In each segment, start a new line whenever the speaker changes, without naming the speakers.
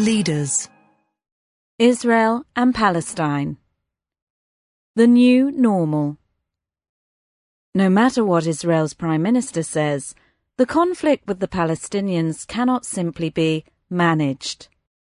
Leaders.
Israel and Palestine. The new normal. No matter what Israel's Prime Minister says, the conflict with the Palestinians cannot simply be managed.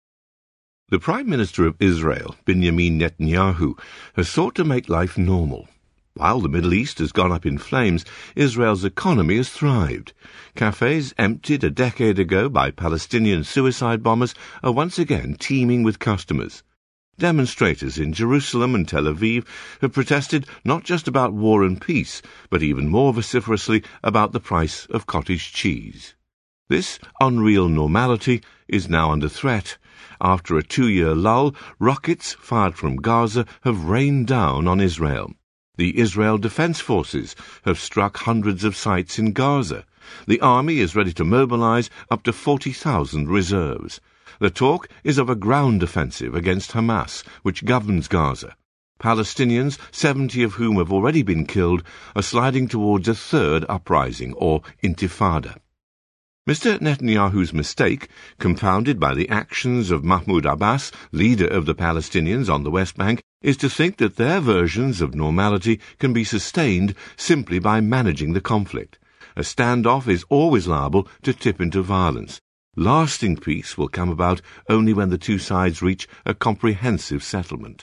The Prime Minister of Israel, Benjamin Netanyahu, has sought to make life normal. While the Middle East has gone up in flames, Israel's economy has thrived. Cafes emptied a decade ago by Palestinian suicide bombers are once again teeming with customers. Demonstrators in Jerusalem and Tel Aviv have protested not just about war and peace, but even more vociferously about the price of cottage cheese. This unreal normality is now under threat. After a 2-year lull, rockets fired from Gaza have rained down on Israel. The Israel Defense Forces have struck hundreds of sites in Gaza. The army is ready to mobilize up to 40,000 reserves. The talk is of a ground offensive against Hamas, which governs Gaza. Palestinians, 70 of whom have already been killed, are sliding towards a third uprising, or intifada. Mr. Netanyahu's mistake, compounded by the actions of Mahmoud Abbas, leader of the Palestinians on the West Bank, is to think that their versions of normality can be sustained simply by managing the conflict. A standoff is always liable to tip into violence. Lasting peace will come about only when the two sides reach a comprehensive settlement.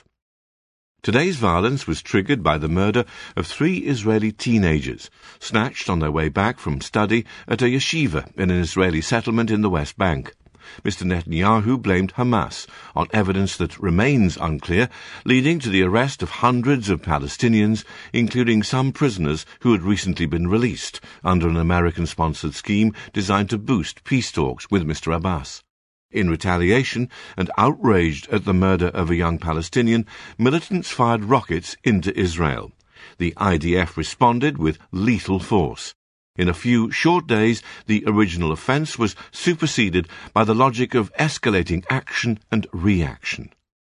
Today's violence was triggered by the murder of 3 Israeli teenagers, snatched on their way back from study at a yeshiva in an Israeli settlement in the West Bank. Mr. Netanyahu blamed Hamas on evidence that remains unclear, leading to the arrest of hundreds of Palestinians, including some prisoners who had recently been released under an American-sponsored scheme designed to boost peace talks with Mr. Abbas. In retaliation, and outraged at the murder of a young Palestinian, militants fired rockets into Israel. The IDF responded with lethal force. In a few short days, the original offence was superseded by the logic of escalating action and reaction.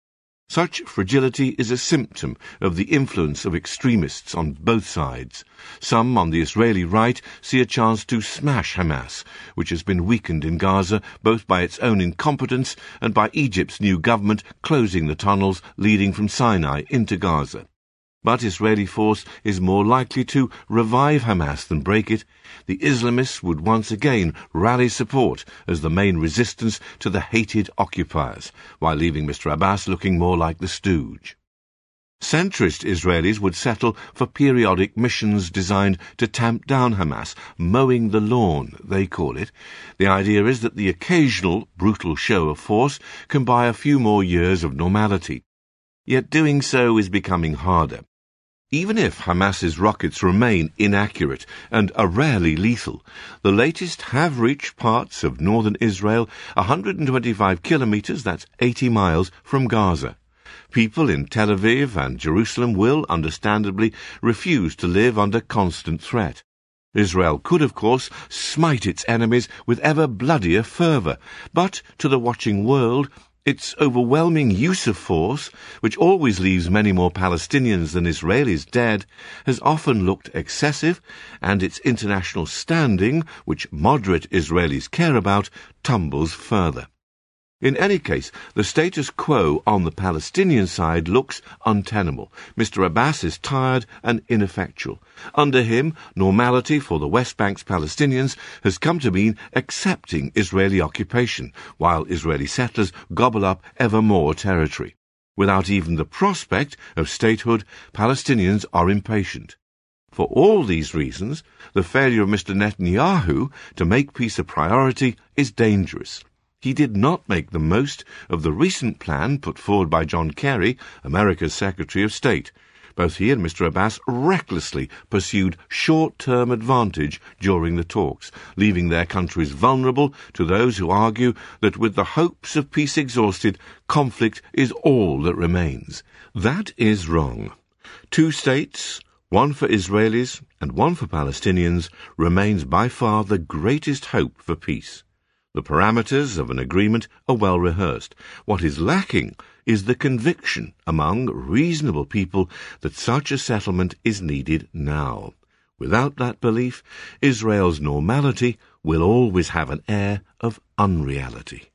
Such fragility is a symptom of the influence of extremists on both sides. Some on the Israeli right see a chance to smash Hamas, which has been weakened in Gaza both by its own incompetence and by Egypt's new government closing the tunnels leading from Sinai into Gaza. But Israeli force is more likely to revive Hamas than break it. The Islamists would once again rally support as the main resistance to the hated occupiers, while leaving Mr. Abbas looking more like the stooge. Centrist Israelis would settle for periodic missions designed to tamp down Hamas, mowing the lawn, they call it. The idea is that the occasional brutal show of force can buy a few more years of normality. Yet doing so is becoming harder. Even if Hamas's rockets remain inaccurate and are rarely lethal, the latest have reached parts of northern Israel 125 kilometers, that's 80 miles, from Gaza. People in Tel Aviv and Jerusalem will, understandably, refuse to live under constant threat. Israel could, of course, smite its enemies with ever bloodier fervour, but to the watching world, its overwhelming use of force, which always leaves many more Palestinians than Israelis dead, has often looked excessive, and its international standing, which moderate Israelis care about, tumbles further. In any case, the status quo on the Palestinian side looks untenable. Mr. Abbas is tired and ineffectual. Under him, normality for the West Bank's Palestinians has come to mean accepting Israeli occupation, while Israeli settlers gobble up ever more territory. Without even the prospect of statehood, Palestinians are impatient. For all these reasons, the failure of Mr. Netanyahu to make peace a priority is dangerous. He did not make the most of the recent plan put forward by John Kerry, America's Secretary of State. Both he and Mr. Abbas recklessly pursued short-term advantage during the talks, leaving their countries vulnerable to those who argue that with the hopes of peace exhausted, conflict is all that remains. That is wrong. 2 states, one for Israelis and one for Palestinians, remains by far the greatest hope for peace. The parameters of an agreement are well rehearsed. What is lacking is the conviction among reasonable people that such a settlement is needed now. Without that belief, Israel's normality will always have an air of unreality.